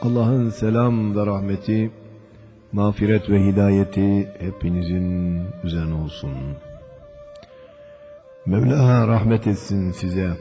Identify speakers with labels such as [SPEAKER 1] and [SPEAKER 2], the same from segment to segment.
[SPEAKER 1] Allah'ın selam ve rahmeti, mağfiret ve hidayeti hepinizin üzerine olsun. Mevla rahmet etsin size.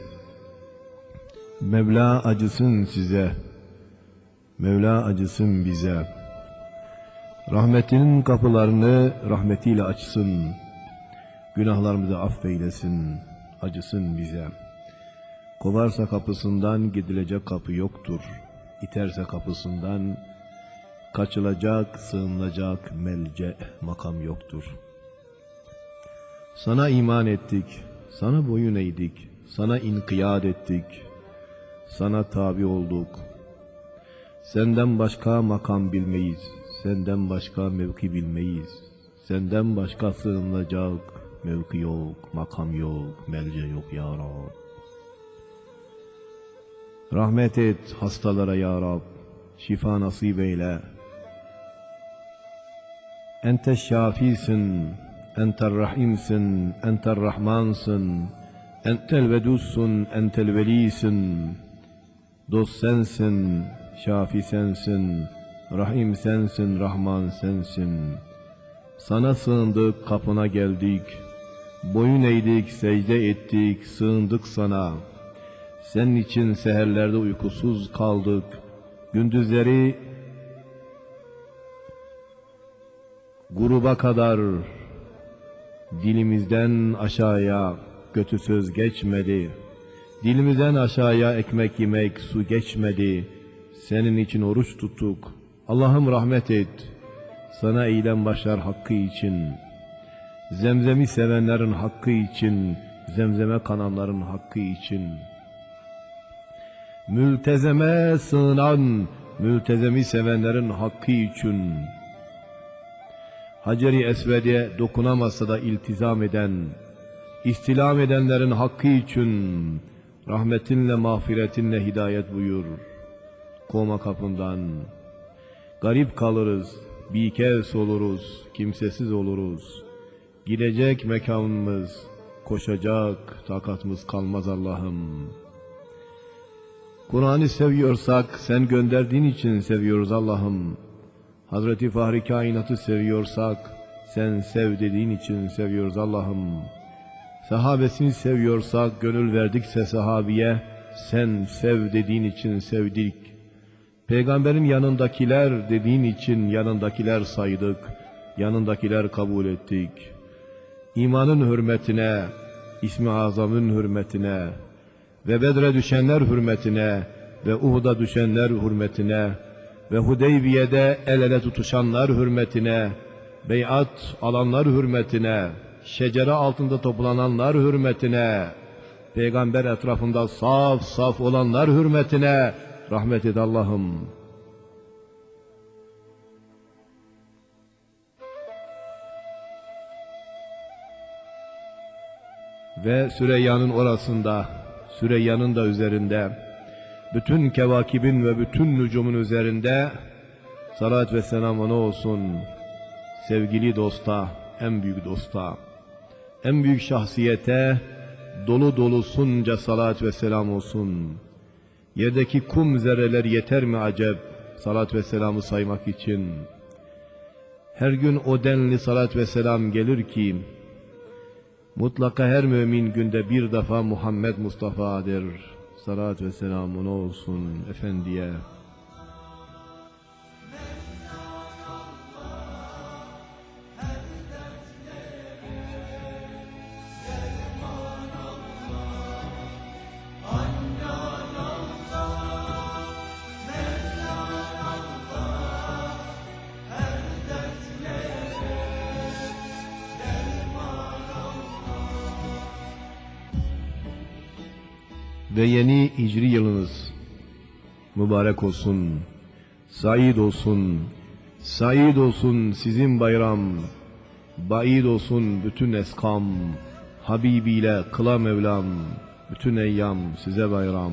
[SPEAKER 1] Mevla acısın size. Mevla acısın bize. Rahmetinin kapılarını rahmetiyle açsın. Günahlarımızı affeylesin. Acısın bize. Kovarsa kapısından gidilecek kapı yoktur. İterse kapısından kaçılacak, sığınılacak melce makam yoktur. Sana iman ettik, sana boyun eğdik, sana inkiyat ettik, sana tabi olduk. Senden başka makam bilmeyiz, senden başka mevki bilmeyiz, senden başka sığınılacak mevki yok, makam yok, melce yok ya Rab. Rahmet et hastalara ya Rab, şifa nasip eyle. Ente şafisin, entel rahimsin, entel rahmansın, entel vedussun, entel velisin. Dost sensin, şafi sensin, rahim sensin, rahman sensin. Sana sığındık, kapına geldik, boyun eğdik, secde ettik, sığındık sana. Senin için seherlerde uykusuz kaldık, gündüzleri gruba kadar dilimizden aşağıya kötü söz geçmedi. Dilimizden aşağıya ekmek yemek, su geçmedi. Senin için oruç tuttuk. Allah'ım rahmet et. Sana eğilen başlar hakkı için, zemzemi sevenlerin hakkı için, zemzeme kananların hakkı için. Mültezeme sığınan, mültezemi sevenlerin hakkı için. Hacer-i Esved'e dokunamasa da iltizam eden, istilam edenlerin hakkı için rahmetinle, mağfiretinle hidayet buyur. Kovma kapından, garip kalırız, bikevs oluruz, kimsesiz oluruz. Gidecek mekanımız, koşacak takatımız kalmaz Allah'ım. Kur'an'ı seviyorsak sen gönderdiğin için seviyoruz Allah'ım. Hazreti Fahri Kainat'ı seviyorsak sen sev dediğin için seviyoruz Allah'ım. Sahabesini seviyorsak gönül verdikse sahabiye sen sev dediğin için sevdik. Peygamberin yanındakiler dediğin için yanındakiler saydık, yanındakiler kabul ettik. İmanın hürmetine, İsmi Azam'ın hürmetine ve Bedre düşenler hürmetine ve Uhud'a düşenler hürmetine ve Hudeybiye'de el ele tutuşanlar hürmetine, beyat alanlar hürmetine, şecere altında toplananlar hürmetine, Peygamber etrafında saf saf olanlar hürmetine rahmet et Allah'ım. Ve Süreyya'nın orasında, Süreyya'nın da üzerinde, bütün kevakibin ve bütün nücumun üzerinde salat ve selam ona olsun. Sevgili dosta, en büyük dosta, en büyük şahsiyete dolu dolusunca salat ve selam olsun. Yerdeki kum zerreler yeter mi acep salat ve selamı saymak için? Her gün o denli salat ve selam gelir ki, mutlaka her mümin günde bir defa Muhammed Mustafa'dır. Salat ve selam ona olsun efendiye. Ve yeni hicri yılınız mübarek olsun, said olsun, said olsun sizin bayram, baid olsun bütün eskam, Habibiyle kıla Mevlam, bütün eyyam size bayram.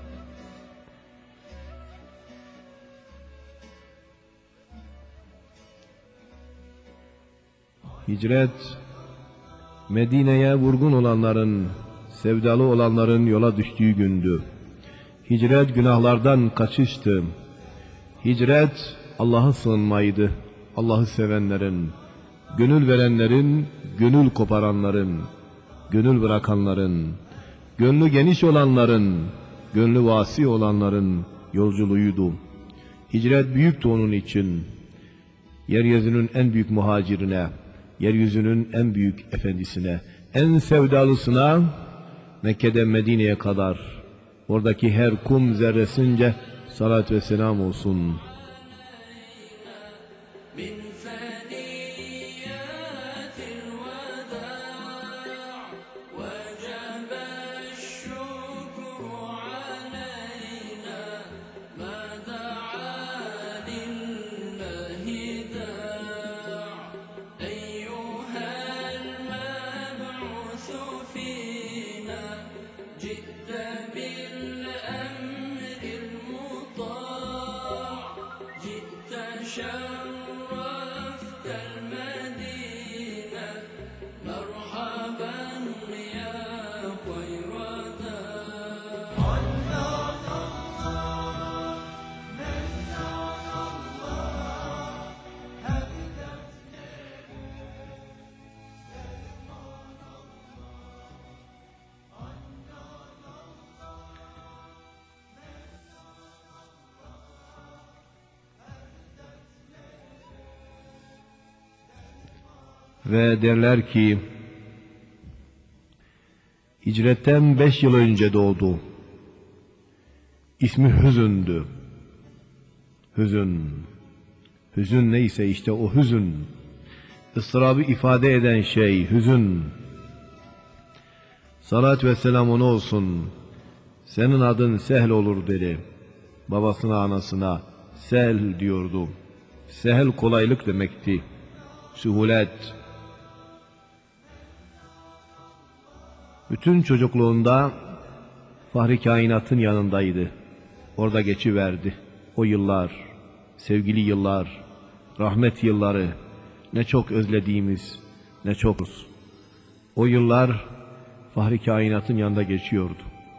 [SPEAKER 1] Hicret, Medine'ye vurgun olanların, sevdalı olanların yola düştüğü gündü. Hicret günahlardan kaçıştı. Hicret Allah'a sığınmaydı. Allah'ı sevenlerin, gönül verenlerin, gönül koparanların, gönül bırakanların, gönlü geniş olanların, gönlü vasi olanların yolculuğuydu. Hicret büyüktü onun için. Yeryüzünün en büyük muhacirine, yeryüzünün en büyük efendisine, en sevdalısına, Mekke'den Medine'ye kadar, oradaki her kum zerresince salat ve selam olsun. Ve derler ki, hicretten 5 yıl önce doğdu. İsmi Hüzün'dü. Hüzün. Hüzün neyse işte o hüzün. Israbı ifade eden şey hüzün. Salat ve selam ona olsun. Senin adın Sehl olur dedi. Babasına anasına Sehl diyordu. Sehl kolaylık demekti. Sühulet. Bütün çocukluğunda Fahri Kainat'ın yanındaydı. Orada geçiverdi. O yıllar, sevgili yıllar, rahmet yılları, ne çok özlediğimiz, ne çokuz. O yıllar Fahri Kainat'ın yanında geçiyordu.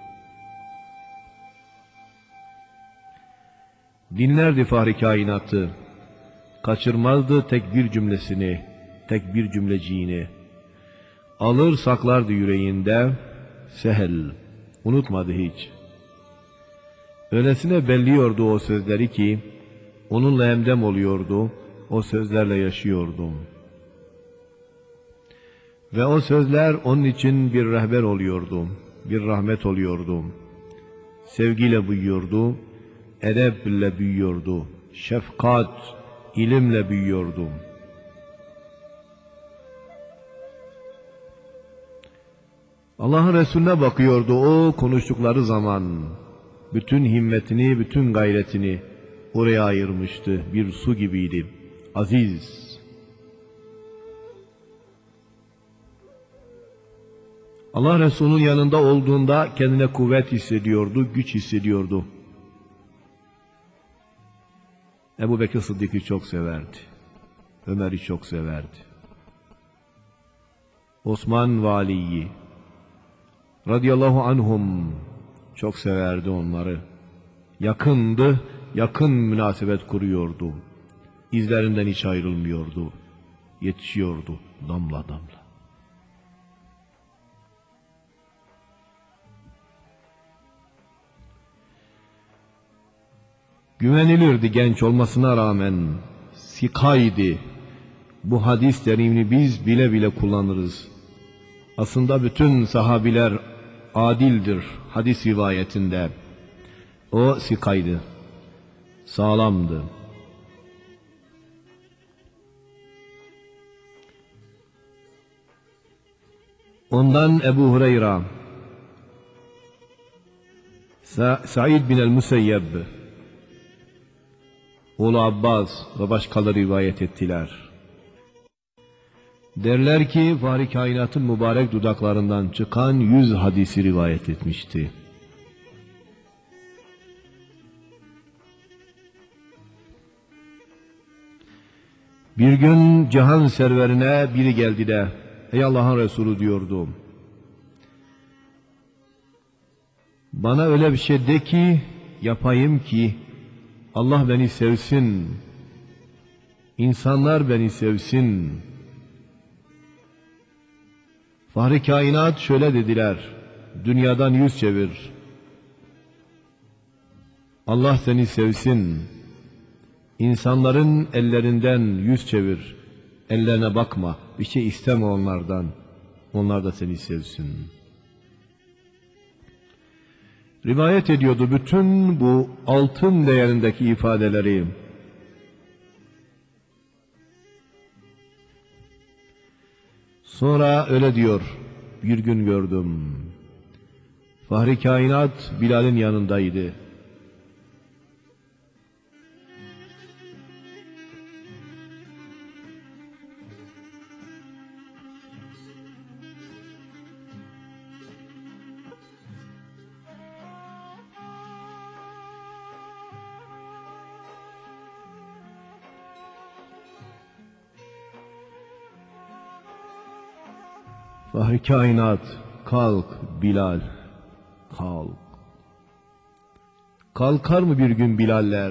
[SPEAKER 1] Dinlerdi Fahri Kainat'ı, kaçırmazdı tek bir cümlesini, tek bir cümleciğini. Alır saklardı yüreğinde, Sehl, unutmadı hiç. Öylesine belliyordu o sözleri ki, onunla hemdem oluyordu, o sözlerle yaşıyordu. Ve o sözler onun için bir rehber oluyordu, bir rahmet oluyordu. Sevgiyle büyüyordu, edeple büyüyordu, şefkat, ilimle büyüyordu. Allah'ın Resulüne bakıyordu o konuştukları zaman. Bütün himmetini, bütün gayretini oraya ayırmıştı. Bir su gibiydi. Aziz. Allah Resulü'nün yanında olduğunda kendine kuvvet hissediyordu, güç hissediyordu. Ebu Bekir Sıddık'ı çok severdi. Ömer'i çok severdi. Osman ve Ali'yi radıyallahu anhum çok severdi onları. Yakındı, yakın münasebet kuruyordu. İzlerinden hiç ayrılmıyordu. Yetişiyordu damla damla. Güvenilirdi genç olmasına rağmen. Sikaydı. Bu hadis terimini biz bile bile kullanırız. Aslında bütün sahabiler adildir hadis rivayetinde. O sikaydı. Sağlamdı. Ondan Ebu Hureyre, Said bin el-Museyyeb, oğlu Abbas ve başkaları rivayet ettiler. Derler ki Fahri Kainat'ın mübarek dudaklarından çıkan 100 hadisi rivayet etmişti. Bir gün cihan serverine biri geldi de, ey Allah'ın Resulü diyordu, bana öyle bir şey de ki, yapayım ki, Allah beni sevsin, insanlar beni sevsin. Fahri kainat şöyle dediler, dünyadan yüz çevir. Allah seni sevsin, insanların ellerinden yüz çevir. Ellerine bakma, bir şey isteme onlardan, onlar da seni sevsin. Rivayet ediyordu bütün bu altın değerindeki ifadeleri. Sonra öyle diyor, bir gün gördüm. Fahri kainat Bilal'in yanındaydı. Fahri kainat, kalk Bilal, kalk. Kalkar mı bir gün Bilaller?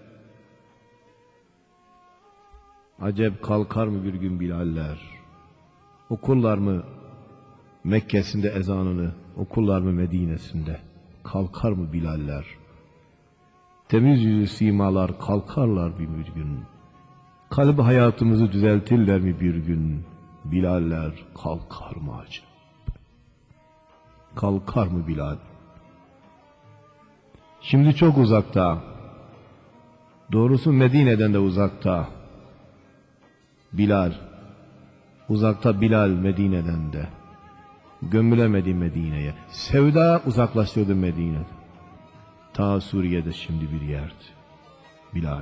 [SPEAKER 1] Acep kalkar mı bir gün Bilaller? Okurlar mı Mekke'sinde ezanını, okurlar mı Medine'sinde? Kalkar mı Bilaller? Temiz yüzlü simalar kalkarlar bir gün. Kalbi hayatımızı düzeltirler mi bir gün? Bilaller kalkar mı acaba? Kalkar mı Bilal? Şimdi çok uzakta. Doğrusu Medine'den de uzakta. Bilal. Uzakta Bilal Medine'den de. Gömülemedi Medine'ye. Sevda uzaklaştırdı Medine'den. Ta Suriye'de şimdi bir yerdi. Bilal.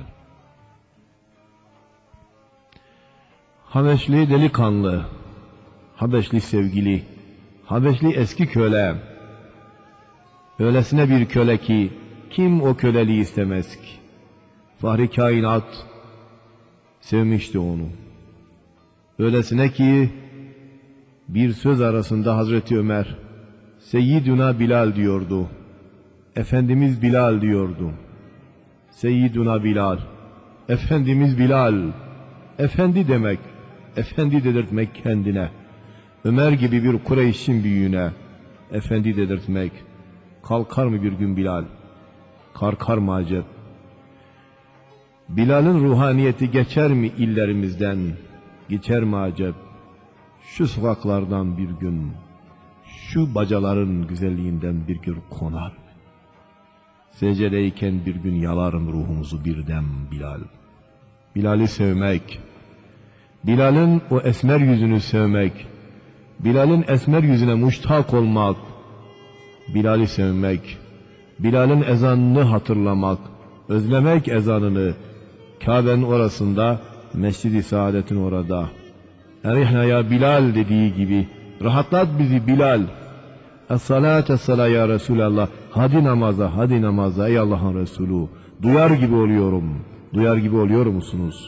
[SPEAKER 1] Habeşli delikanlı, Habeşli sevgili, Habeşli eski köle. Öylesine bir köle ki kim o köleliği istemez ki? Fahri kainat sevmişti onu. Öylesine ki bir söz arasında Hazreti Ömer Seyyiduna Bilal diyordu. Efendimiz Bilal diyordu. Seyyiduna Bilal, Efendimiz Bilal. Efendi demek, efendi dedirtmek kendine. Ömer gibi bir Kureyş'in büyüğüne efendi dedirtmek. Kalkar mı bir gün Bilal? Kalkar mı acep? Bilal'in ruhaniyeti geçer mi illerimizden? Geçer mi acep? Şu sokaklardan bir gün, şu bacaların güzelliğinden bir gün konar mı? Secdedeyken bir gün yalarım ruhumuzu birden Bilal. Bilal'i sevmek, Bilal'in o esmer yüzünü sevmek, Bilal'in esmer yüzüne muştak olmak, Bilal'i sevmek, Bilal'in ezanını hatırlamak, özlemek ezanını, Kabe'nin orasında, Mescid-i Saadet'in orada. Erihna ya Bilal dediği gibi, rahatlat bizi Bilal. Es-salât es-salâ ya Resulallah, hadi namaza, hadi namaza ey Allah'ın Resulü. Duyar gibi oluyorum, duyar gibi oluyor musunuz?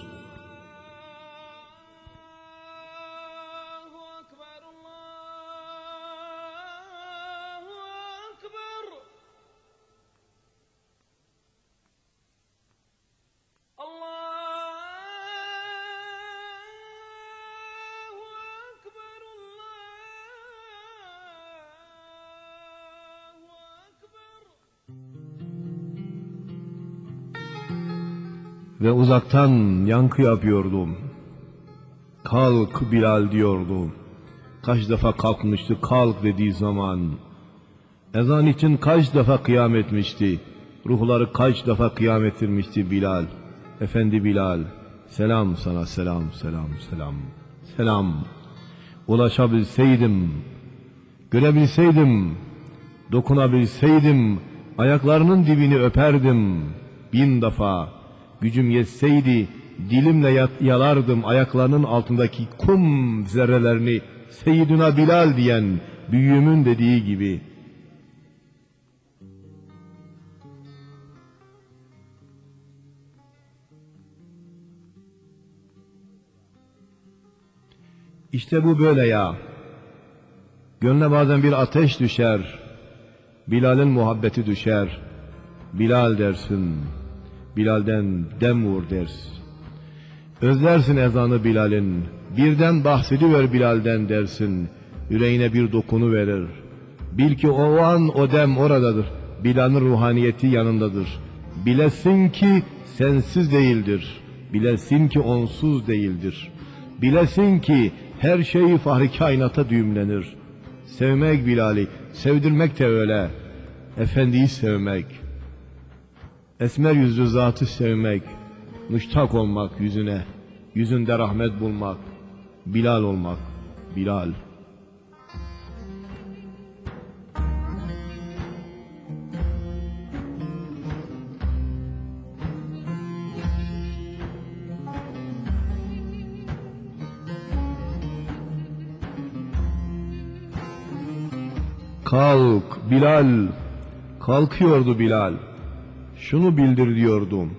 [SPEAKER 1] Ve uzaktan yankı yapıyordum. Kalk Bilal diyordu. Kaç defa kalkmıştı kalk dediği zaman. Ezan için kaç defa kıyam etmişti. Ruhları kaç defa kıyam ettirmişti Bilal. Efendi Bilal. Selam sana, selam, selam, selam. Selam. Ulaşabilseydim, görebilseydim, dokunabilseydim, ayaklarının dibini öperdim 1000 defa. Gücüm yetseydi dilimle yalardım ayaklarının altındaki kum zerrelerini, Seyyiduna Bilal diyen büyüğümün dediği gibi. İşte bu böyle ya. Gönle bazen bir ateş düşer. Bilal'in muhabbeti düşer. Bilal dersin. Bilal'den dem vur dersin. Özlersin ezanı Bilal'in, birden bahsediver Bilal'den dersin. Yüreğine bir dokunu verir. Bil ki o an o dem oradadır. Bilal'in ruhaniyeti yanındadır. Bilesin ki sensiz değildir. Bilesin ki onsuz değildir. Bilesin ki her şey Fahri Kainat'a düğümlenir. Sevmek Bilal'i, sevdirmek de öyle. Efendiyi sevmek, esmer yüzlü zatı sevmek, müştak olmak yüzüne, yüzünde rahmet bulmak, Bilal olmak, Bilal. Kalk Bilal, kalkıyordu Bilal. Şunu bildir diyordum.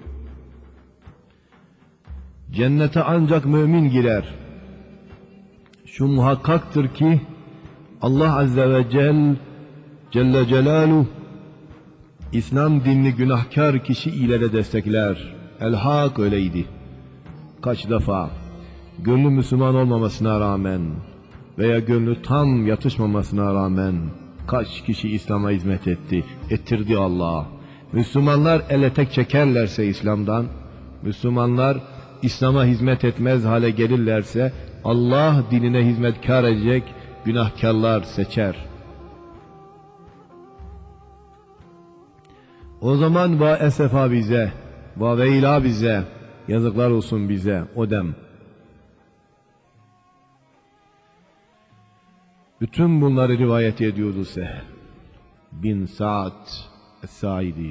[SPEAKER 1] Cennete ancak mümin girer. Şu muhakkaktır ki Allah Azze ve Celle Celaluhu İslam dinini günahkar kişi ile de destekler. El-Hak öyleydi. Kaç defa gönlü Müslüman olmamasına rağmen veya gönlü tam yatışmamasına rağmen kaç kişi İslam'a hizmet etti, ettirdi Allah. Müslümanlar ele tek çekerlerse İslam'dan, Müslümanlar İslam'a hizmet etmez hale gelirlerse Allah dinine hizmetkar edecek günahkarlar seçer. O zaman va esefa bize, va veyla bize, yazıklar olsun bize o dem. Bütün bunları rivayet ediyordu Sehl bin Sa'd Es-Sa'idi.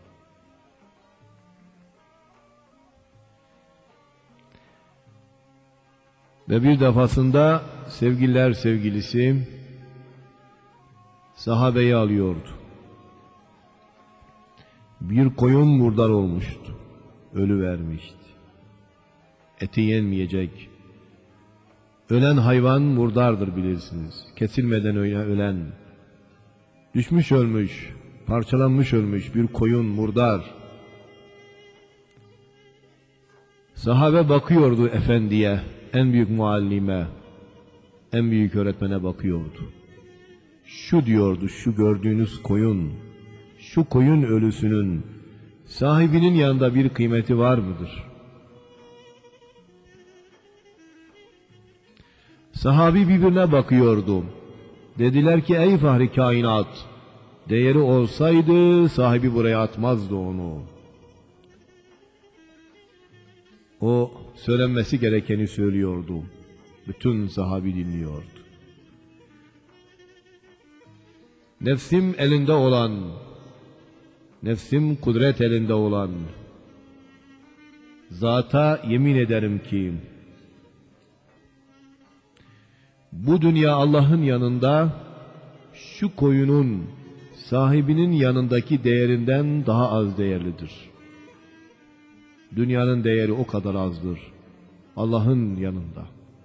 [SPEAKER 1] Ve bir defasında sevgililer sevgilisi sahabeyi alıyordu. Bir koyun murdar olmuştu. Ölü vermişti. Eti yenmeyecek. Ölen hayvan murdardır bilirsiniz. Kesilmeden ölen, düşmüş ölmüş, parçalanmış ölmüş bir koyun murdar. Sahabe bakıyordu efendiye, en büyük muallime, en büyük öğretmene bakıyordu. Şu diyordu, şu gördüğünüz koyun, şu koyun ölüsünün sahibinin yanında bir kıymeti var mıdır? Sahabi birbirine bakıyordu. Dediler ki ey Fahri Kainat, değeri olsaydı sahibi buraya atmazdı onu. O söylenmesi gerekeni söylüyordu. Bütün sahabi dinliyordu. Nefsim elinde olan, nefsim kudret elinde olan zata yemin ederim ki bu dünya Allah'ın yanında şu koyunun sahibinin yanındaki değerinden daha az değerlidir. Dünyanın değeri o kadar azdır Allah'ın yanında.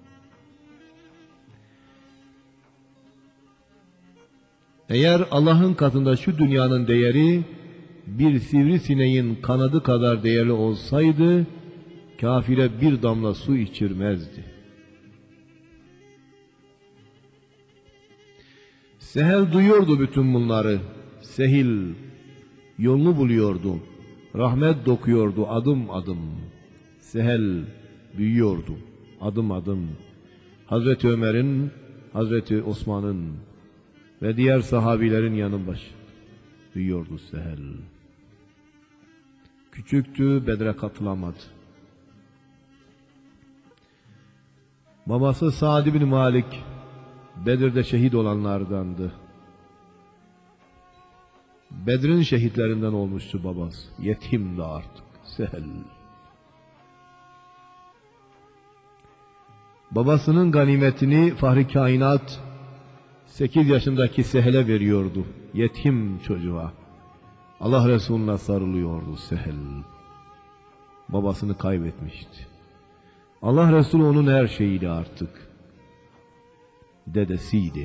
[SPEAKER 1] Eğer Allah'ın katında şu dünyanın değeri bir sivrisineğin kanadı kadar değerli olsaydı kafire bir damla su içirmezdi. Sehl duyuyordu bütün bunları. Sehl yolunu buluyordu. Rahmet dokuyordu adım adım. Sehl büyüyordu adım adım. Hazreti Ömer'in, Hazreti Osman'ın ve diğer sahabilerin yanı başı büyüyordu Sehl. Küçüktü, Bedre katılamadı. Babası Sa'd bin Malik Bedir'de şehit olanlardandı. Bedir'in şehitlerinden olmuştu babası. Yetimdi artık Sehl. Babasının ganimetini Fahri Kainat 8 yaşındaki Sehl'e veriyordu. Yetim çocuğa. Allah Resulü'ne sarılıyordu Sehl. Babasını kaybetmişti. Allah Resulü onun her şeyiydi artık. Dedesiydi.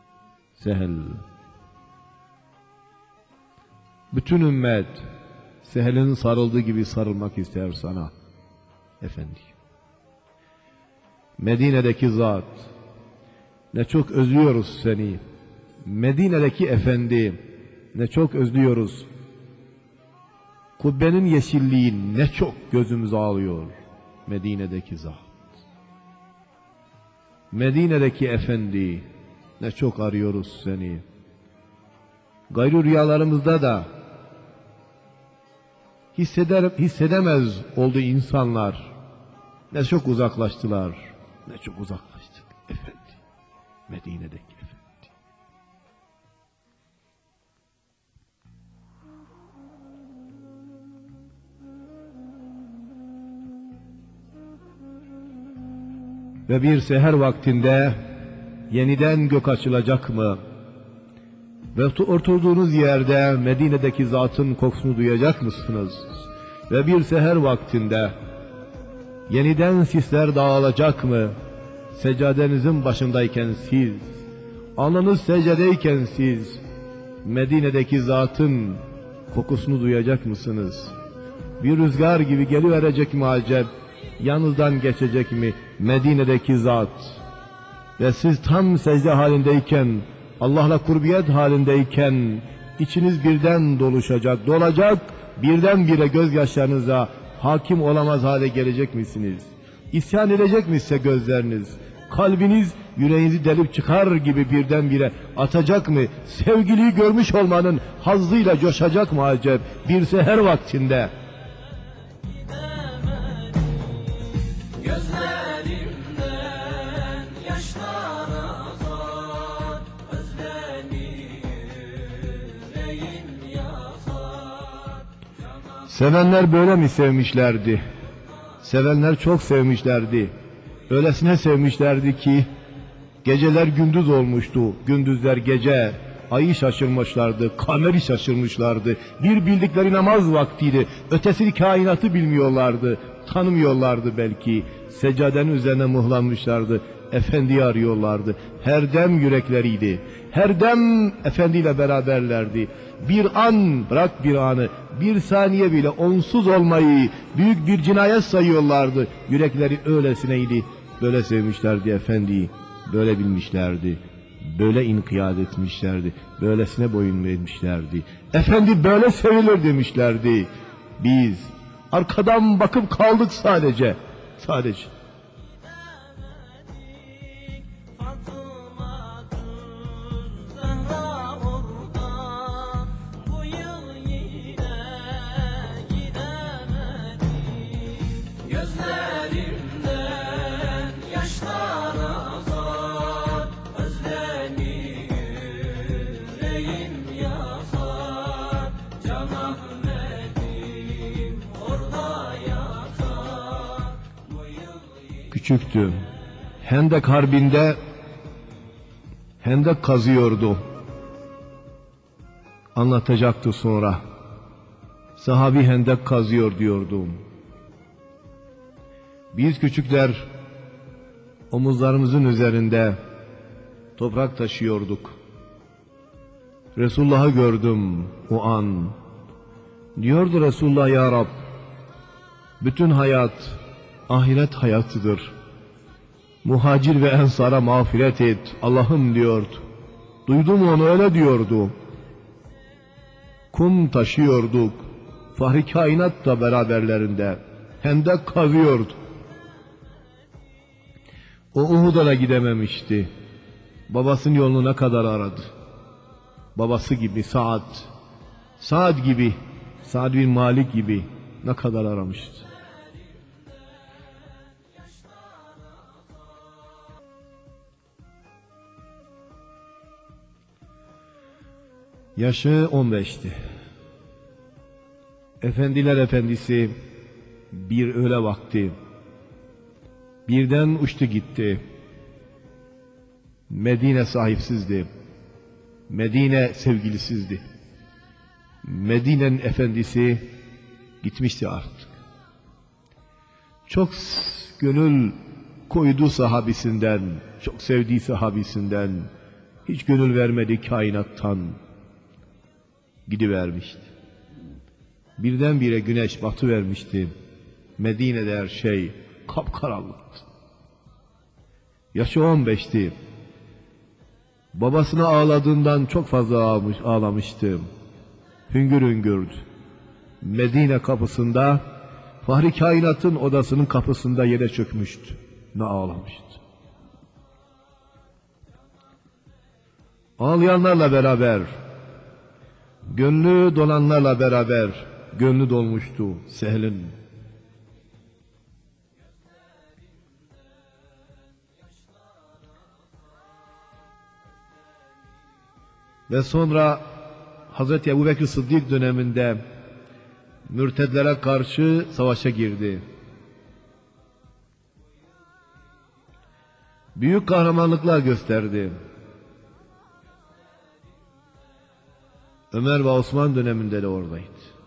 [SPEAKER 1] Sehl. Bütün ümmet Sehel'in sarıldığı gibi sarılmak ister sana efendi. Medine'deki zat, ne çok özlüyoruz seni. Medine'deki efendi, ne çok özlüyoruz. Kubbenin yeşilliği ne çok gözümüz ağlıyor. Medine'deki zat. Medine'deki efendi, ne çok arıyoruz seni. Gayrı rüyalarımızda da hissedemez oldu insanlar. Ne çok uzaklaştılar, ne çok uzaklaştık efendi. Medine'deki efendi. Ve bir seher vaktinde yeniden gök açılacak mı? Ve oturduğunuz yerde Medine'deki zatın kokusunu duyacak mısınız? Ve bir seher vaktinde yeniden sisler dağılacak mı? Seccadenizin başındayken siz, alnınız secdedeyken siz, Medine'deki zatın kokusunu duyacak mısınız? Bir rüzgar gibi geliverecek mi acep? Yanınızdan geçecek mi Medine'deki zat? Ve siz tam secde halindeyken, Allah'la kurbiyet halindeyken, içiniz birden dolacak, birdenbire gözyaşlarınıza hakim olamaz hale gelecek misiniz? İsyan edecek mi size gözleriniz? Kalbiniz yüreğinizi delip çıkar gibi birdenbire atacak mı? Sevgiliyi görmüş olmanın hazzıyla coşacak mı acep bir seher vaktinde? Sevenler böyle mi sevmişlerdi? Sevenler çok sevmişlerdi. Öylesine sevmişlerdi ki geceler gündüz olmuştu, gündüzler gece. Ayı şaşırmışlardı, kameri şaşırmışlardı. Bir bildikleri namaz vaktiydi, ötesi kainatı bilmiyorlardı, tanımıyorlardı belki. Seccadenin üzerine mıhlanmışlardı, efendiyi arıyorlardı. Her dem yürekleriydi, her dem efendiyle beraberlerdi. Bir an, bırak bir anı, bir saniye bile onsuz olmayı büyük bir cinayet sayıyorlardı. Yürekleri öylesineydi, böyle sevmişlerdi efendiyi, böyle bilmişlerdi, böyle inkiyat etmişlerdi, böylesine boyun vermişlerdi. Efendi böyle sevilir demişlerdi. Biz arkadan bakıp kaldık sadece. Küçüktü. Hendek Harbi'nde hendek kazıyordu. Anlatacaktı sonra. Sahabi hendek kazıyor diyordu. Biz küçükler omuzlarımızın üzerinde toprak taşıyorduk. Resulullah'ı gördüm o an. Diyordu Resulullah, ya Rab, bütün hayat ahiret hayatıdır. Muhacir ve ensara mağfiret et Allah'ım diyordu. Duydum onu, öyle diyordu. Kum taşıyorduk. Fahri kainat da beraberlerinde. Hendek kazıyordu. O Uhud'a da gidememişti. Babasının yolunu ne kadar aradı. Babası gibi Sa'd gibi, Sa'd bin Malik gibi ne kadar aramıştı. Yaşı 15'ti. Efendiler efendisi bir öğle vakti birden uçtu gitti. Medine sahipsizdi. Medine sevgilisizdi. Medine'nin efendisi gitmişti artık. Çok gönül koydu sahabisinden, çok sevdiği sahabisinden, hiç gönül vermedi kainattan, gidivermişti. Birdenbire güneş batıvermişti. Medine'de her şey kapkaranlıktı. Yaşı 15'ti. Babasına ağladığından çok fazla ağlamıştı. Hüngür hüngürdü. Medine kapısında, Fahri Kainat'ın odasının kapısında yere çökmüştü. Ne ağlamıştı. Ağlayanlarla beraber, gönlü dolanlarla beraber gönlü dolmuştu Sehl'in. Ve sonra Hazreti Ebubekir Sıddık döneminde mürtedlere karşı savaşa girdi. Büyük kahramanlıklar gösterdi. Ömer ve Osman döneminde de oradaydı.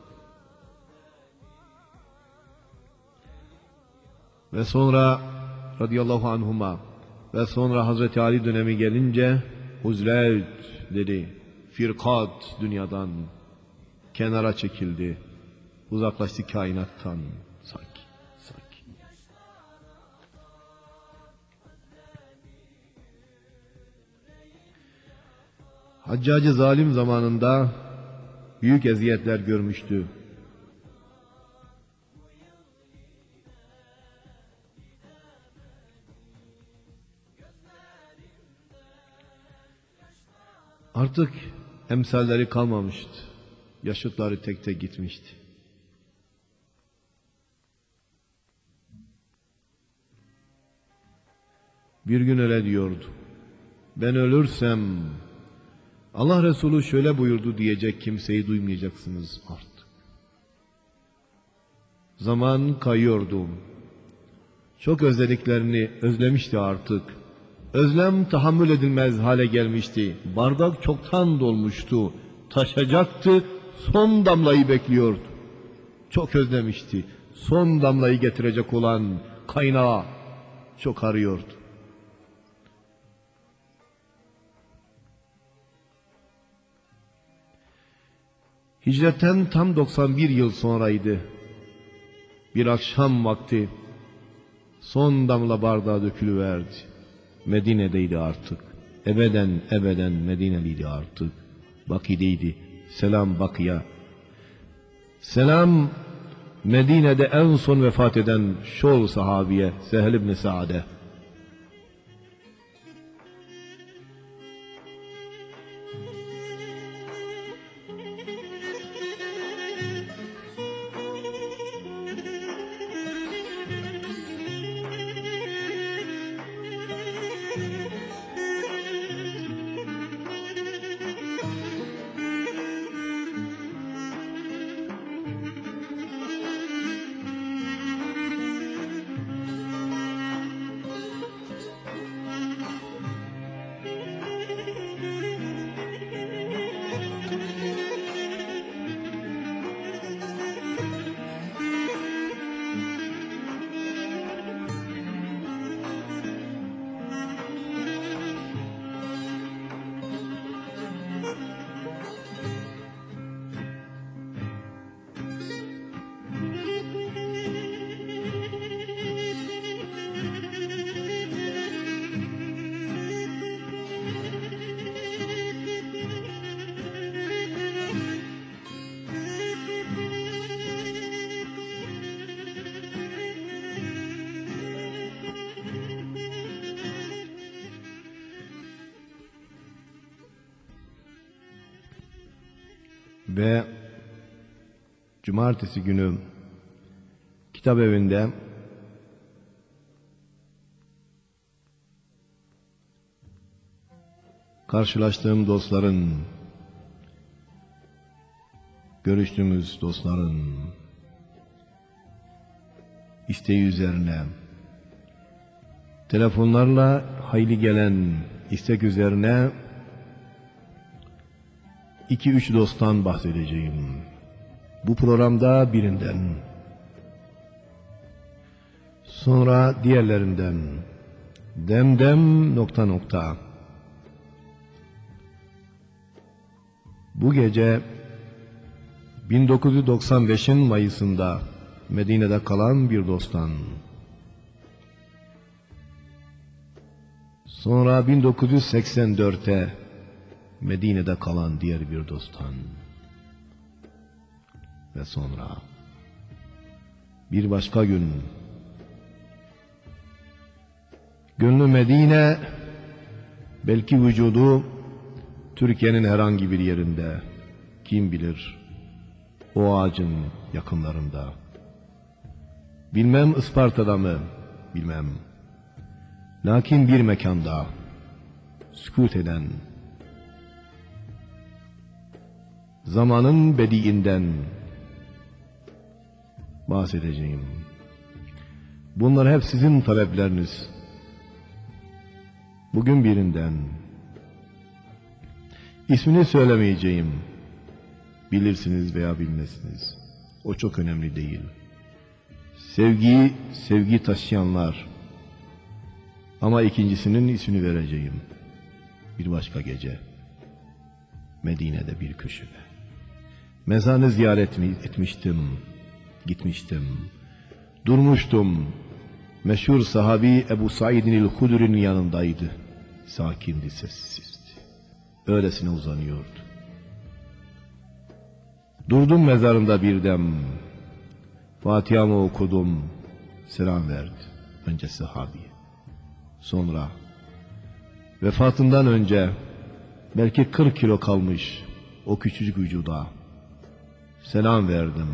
[SPEAKER 1] Ve sonra radıyallahu anhuma ve sonra Hazreti Ali dönemi gelince Huzlet dedi. Firkat dünyadan kenara çekildi. Uzaklaştı kainattan sanki. Haccacı zalim zamanında büyük eziyetler görmüştü. Artık emsalleri kalmamıştı. Yaşıtları tek tek gitmişti. Bir gün öyle diyordu. Ben ölürsem Allah Resulü şöyle buyurdu diyecek kimseyi duymayacaksınız artık. Zaman kayıyordu. Çok özlediklerini özlemişti artık. Özlem tahammül edilmez hale gelmişti. Bardak çoktan dolmuştu. Taşacaktı. Son damlayı bekliyordu. Çok özlemişti. Son damlayı getirecek olan kaynağı çok arıyordu. Hicretten tam 91 yıl sonraydı. Bir akşam vakti son damla bardağı dökülüverdi. Medine'deydi artık. Ebeden Medineliydi artık. Baki'deydi. Selam Bakı'ya. Selam Medine'de en son vefat eden şol sahabiye Sehl ibn Sa'de. Ve cumartesi günü kitap evinde karşılaştığım dostların, görüştüğümüz dostların isteği üzerine, telefonlarla hayli gelen istek üzerine 2-3 dosttan bahsedeceğim. Bu programda birinden, sonra diğerlerinden, demdem nokta nokta. Bu gece 1995'in Mayıs'ında Medine'de kalan bir dosttan. Sonra 1984'te Medine'de kalan diğer bir dosttan. Ve sonra bir başka gün gönlü Medine, belki vücudu Türkiye'nin herhangi bir yerinde, kim bilir o ağacın yakınlarında. Bilmem Isparta'da mı, bilmem. Lakin bir mekanda sükût eden, zamanın bediinden bahsedeceğim. Bunlar hep sizin talepleriniz. Bugün birinden, ismini söylemeyeceğim. Bilirsiniz veya bilmezsiniz. O çok önemli değil. Sevgi taşıyanlar. Ama ikincisinin ismini vereceğim. Bir başka gece, Medine'de bir köşede. Mezarını ziyaret etmiştim, gitmiştim. Durmuştum. Meşhur sahabi Ebu Said'in el-Hudri'nin yanındaydı. Sakindi, sessizdi. Öylesine uzanıyordu. Durdum mezarında birdem. Fatiha'mı okudum. Selam verdi. Önce sahabiye. Sonra vefatından önce belki 40 kilo kalmış o küçücük vücuda selam verdim.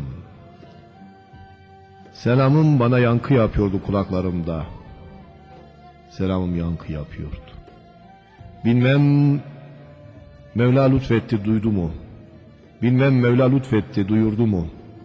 [SPEAKER 1] Selamım bana yankı yapıyordu kulaklarımda. Selamım yankı yapıyordu. Bilmem Mevla lütfetti, duydu mu? Bilmem Mevla lütfetti, duyurdu mu?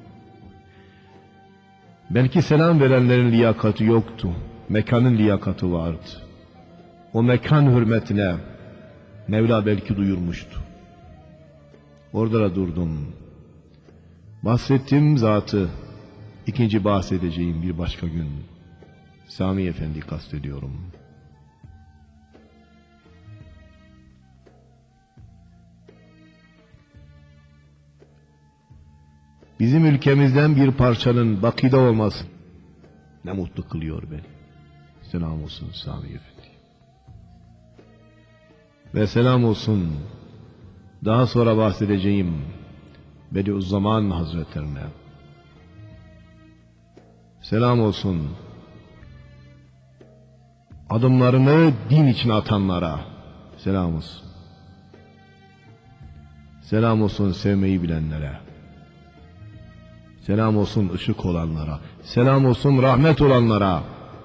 [SPEAKER 1] Belki selam verenlerin liyakati yoktu. Mekanın liyakati vardı. O mekan hürmetine Mevla belki duyurmuştu. Orada da durdum. Bahsettiğim zatı ikinci bahsedeceğim bir başka gün. Sami Efendi kastediyorum. Bizim ülkemizden bir parçanın Bakü'de olması ne mutlu kılıyor beni. Selam olsun Sami Efendi. Ve selam olsun daha sonra bahsedeceğim Bediüzzaman Hazretlerine. Selam olsun adımlarını din için atanlara. Selam olsun. Selam olsun sevmeyi bilenlere. Selam olsun ışık olanlara. Selam olsun rahmet olanlara.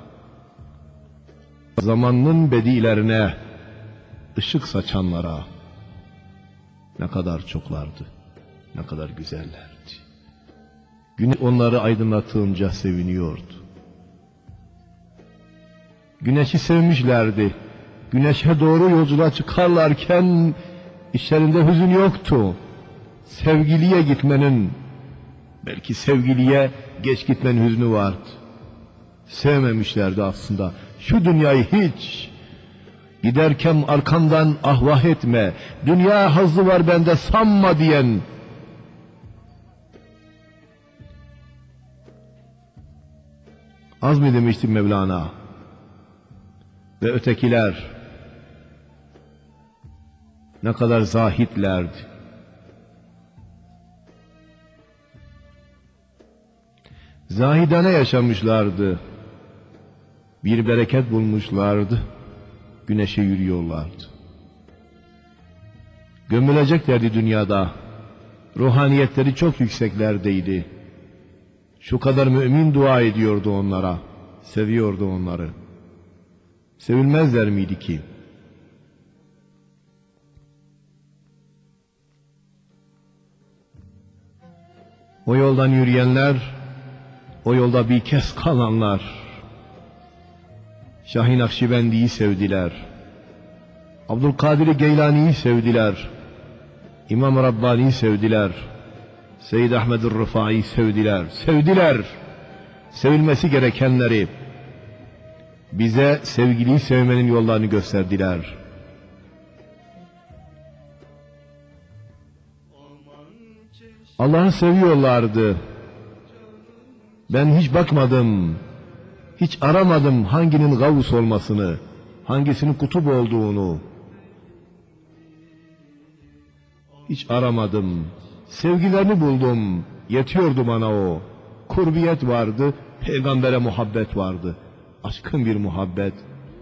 [SPEAKER 1] Zamanın bedilerine ışık saçanlara. Ne kadar çoklardı. Ne kadar güzellerdi. Güneş onları aydınlatınca seviniyordu. Güneşi sevmişlerdi. Güneşe doğru yolculuğa çıkarlarken işlerinde hüzün yoktu. Sevgiliye gitmenin, belki sevgiliye geç gitmenin hüznü vardı. Sevmemişlerdi aslında. Şu dünyayı hiç. Giderken arkandan ahvah etme. Dünya hazzı var bende sanma diyen. Az mı demişti Mevlana? Ve ötekiler ne kadar zahitlerdi. Zahidane yaşamışlardı. Bir bereket bulmuşlardı. Güneşe yürüyorlardı. Gömüleceklerdi dünyada. Ruhaniyetleri çok yükseklerdeydi. Şu kadar mümin dua ediyordu onlara. Seviyordu onları. Sevilmezler miydi ki? O yoldan yürüyenler, o yolda bir kez kalanlar, Şah-ı Nakşibendi'yi sevdiler. Abdülkadir Geylani'yi sevdiler. İmam Rabbani'yi sevdiler. Seyyid Ahmed Rıfai'yi sevdiler. Sevdiler. Sevilmesi gerekenleri. Bize sevgiliyi sevmenin yollarını gösterdiler. Allah'ı seviyorlardı. Ben hiç bakmadım, hiç aramadım hanginin gavus olmasını, hangisinin kutup olduğunu. Hiç aramadım. Sevgilerini buldum, yetiyordu bana o. Kurbiyet vardı, peygambere muhabbet vardı. Aşkın bir muhabbet.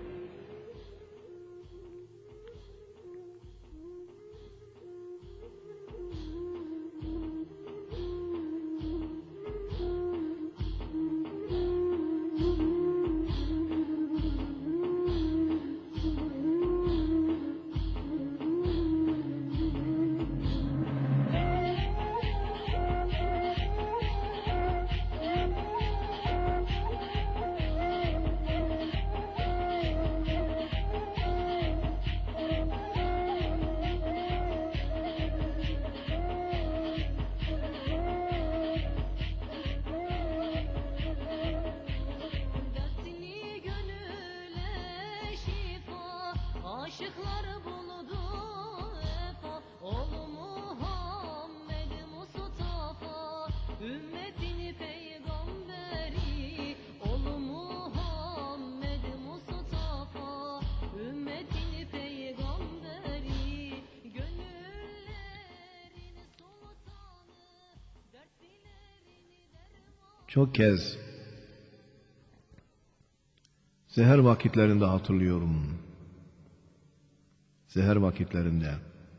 [SPEAKER 2] Aşıklar buldu vefa, ol Muhammed Mustafa, ümmetini peygamberi, ol Muhammed Mustafa, ümmetini peygamberi, gönüllerin sultanı, dertlilerini derman.
[SPEAKER 1] Çok kez seher vakitlerinde hatırlıyorum. Seher vakitlerinde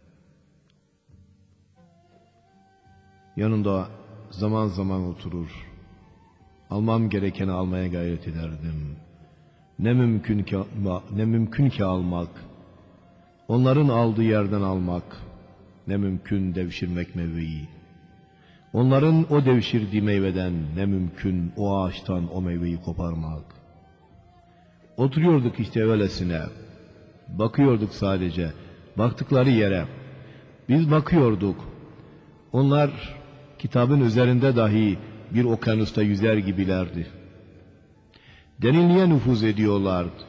[SPEAKER 1] yanında zaman zaman oturur, almam gerekeni almaya gayret ederdim. Ne mümkün ki almak, onların aldığı yerden almak, ne mümkün devşirmek meyveyi. Onların o devşirdiği meyveden ne mümkün o ağaçtan o meyveyi koparmak. Oturuyorduk işte öylesine. Bakıyorduk sadece, baktıkları yere. Biz bakıyorduk. Onlar kitabın üzerinde dahi bir okyanusta yüzer gibilerdi. Derinliğe nüfuz ediyorlardı.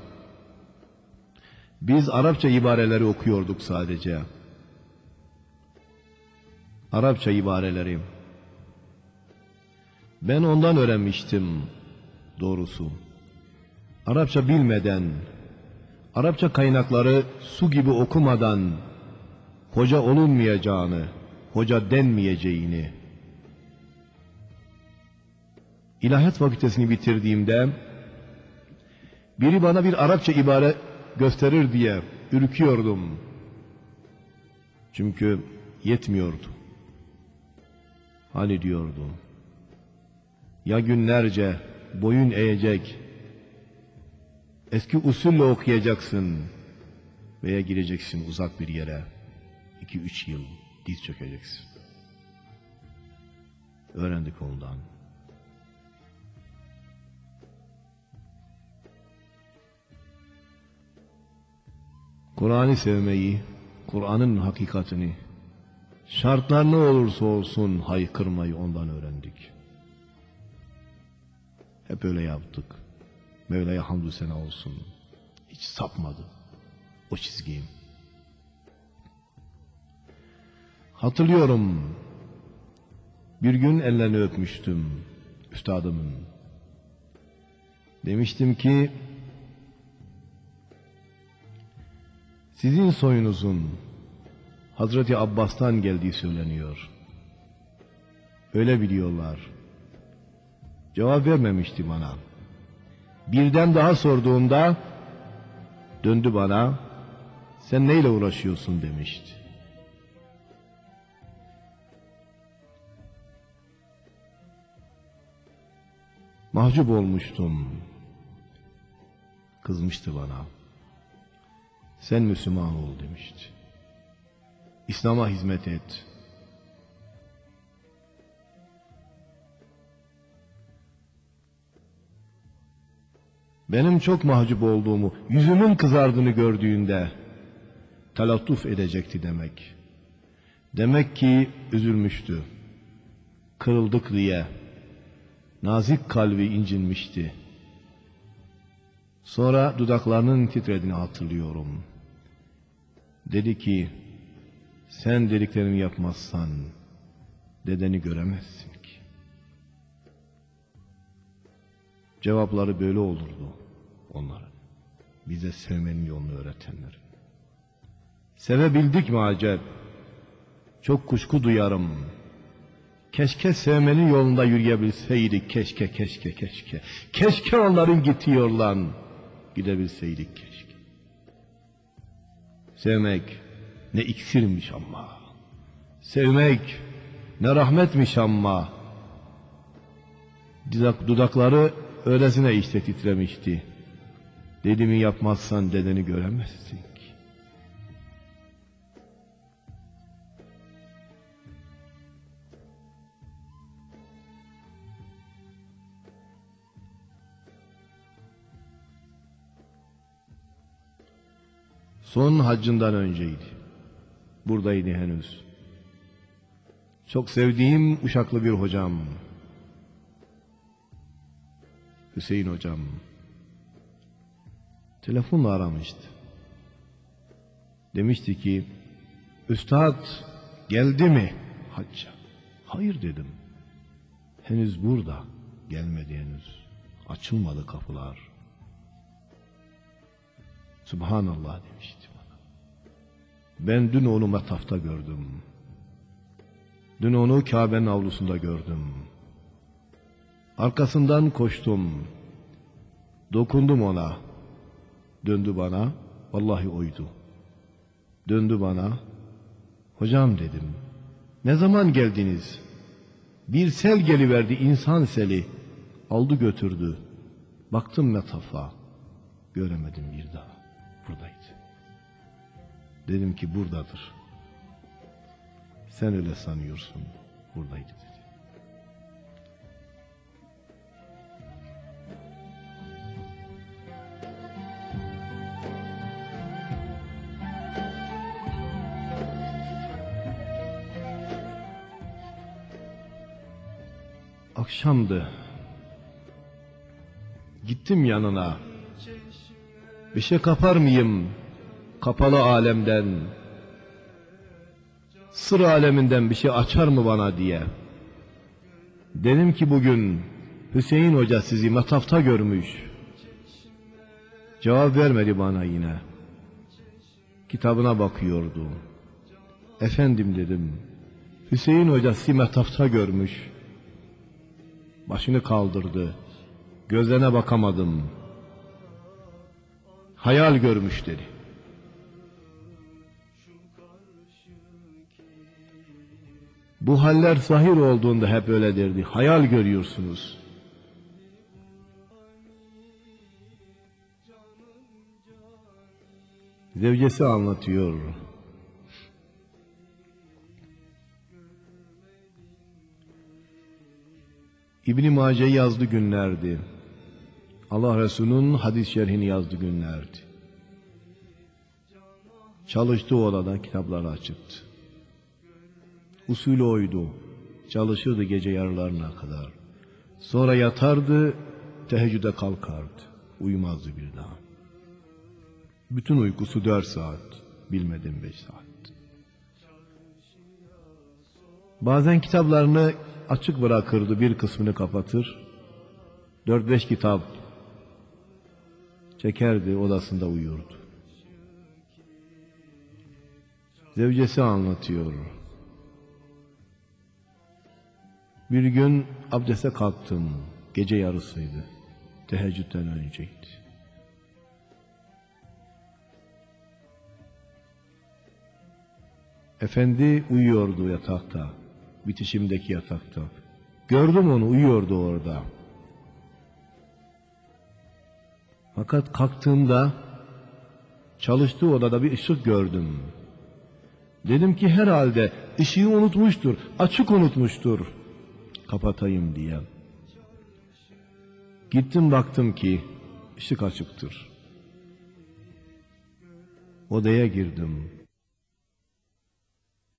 [SPEAKER 1] Biz Arapça ibareleri okuyorduk sadece. Arapça ibareleri. Ben ondan öğrenmiştim doğrusu. Arapça bilmeden, Arapça kaynakları su gibi okumadan hoca olunmayacağını, hoca denmeyeceğini. İlahiyat fakültesini bitirdiğimde biri bana bir Arapça ibare gösterir diye ürküyordum. Çünkü yetmiyordu. Hani diyordum, ya günlerce boyun eğecek, eski usulle okuyacaksın veya gireceksin uzak bir yere, 2-3 yıl diz çökeceksin. Öğrendik ondan. Kur'an'ı sevmeyi, Kur'an'ın hakikatini, şartlar ne olursa olsun haykırmayı ondan öğrendik. Hep öyle yaptık. Mevla'ya hamdü sena olsun. Hiç sapmadı o çizgim. Hatırlıyorum, bir gün ellerini öpmüştüm üstadımın. Demiştim ki, sizin soyunuzun Hazreti Abbas'tan geldiği söyleniyor. Öyle biliyorlar. Cevap vermemişti bana. Birden daha sorduğumda döndü bana, sen neyle uğraşıyorsun demişti. Mahcup olmuştum. Kızmıştı bana. Sen Müslüman ol demişti. İslam'a hizmet et. Benim çok mahcup olduğumu, yüzümün kızardığını gördüğünde talattuf edecekti demek. Demek ki üzülmüştü. Kırıldık diye. Nazik kalbi incinmişti. Sonra dudaklarının titrediğini hatırlıyorum. Dedi ki, sen dediklerimi yapmazsan dedeni göremezsin ki. Cevapları böyle olurdu onların. Bize sevmenin yolunu öğretenlerin. Sevebildik mi acep? Çok kuşku duyarım. Keşke sevmenin yolunda yürüyebilseydik, keşke, keşke, keşke. Keşke onların gittiği yoldan gidebilseydik, keşke. Sevmek ne iksirmiş ama. Sevmek ne rahmetmiş ama. Dudakları öylesine işte titremişti. Dediğimi yapmazsan dedeni göremezsin ki. Son haccından önceydi. Buradaydı henüz. Çok sevdiğim Uşaklı bir hocam. Hüseyin hocam. Telefonla aramıştı. Demişti ki, Üstad geldi mi hacca? Hayır dedim. Henüz burada. Gelmedi henüz. Açılmadı kapılar. Subhanallah demişti bana. Ben dün onu metafta gördüm. Dün onu Kabe'nin avlusunda gördüm. Arkasından koştum. Dokundum ona. Döndü bana. Vallahi oydu. Döndü bana. Hocam dedim. Ne zaman geldiniz? Bir sel geliverdi, insan seli. Aldı götürdü. Baktım metafa. Göremedim bir daha. Buradaydı. Dedim ki buradadır. Sen öyle sanıyorsun. Buradaydı dedi. Akşamdı. Gittim yanına. Bir şey kapar mıyım kapalı alemden? Sır aleminden bir şey açar mı bana diye. Dedim ki bugün Hüseyin Hoca sizi metafta görmüş. Cevap vermedi bana yine. Kitabına bakıyordu. Efendim dedim. Hüseyin Hoca sizi metafta görmüş. Başını kaldırdı. Gözlerine bakamadım. Hayal görmüş dedi. Bu haller zahir olduğunda hep öyle derdi. Hayal görüyorsunuz. Zevcesi anlatıyor. İbn-i Mace'yi yazdı günlerdi. Allah Resulü'nün hadis şerhini yazdı günlerdi. Çalıştı o odada, kitapları açıktı. Usulü oydu. Çalışırdı gece yarılarına kadar. Sonra yatardı, teheccüde kalkardı. Uyumazdı bir daha. Bütün uykusu 4 saat, bilmedim 5 saat. Bazen kitaplarını açık bırakırdı, bir kısmını kapatır. 4-5 kitap çekerdi, odasında uyurdu. Zevcesi anlatıyor. Bir gün abdeste kalktım. Gece yarısıydı. Teheccüden önceydi. Efendi uyuyordu yatakta. Bitişimdeki yatakta. Gördüm onu, uyuyordu orada. Fakat kalktığımda çalıştığı odada bir ışık gördüm. Dedim ki herhalde ışığı unutmuştur, açık unutmuştur. Kapatayım diye. Gittim baktım ki ışık açıktır. Odaya girdim.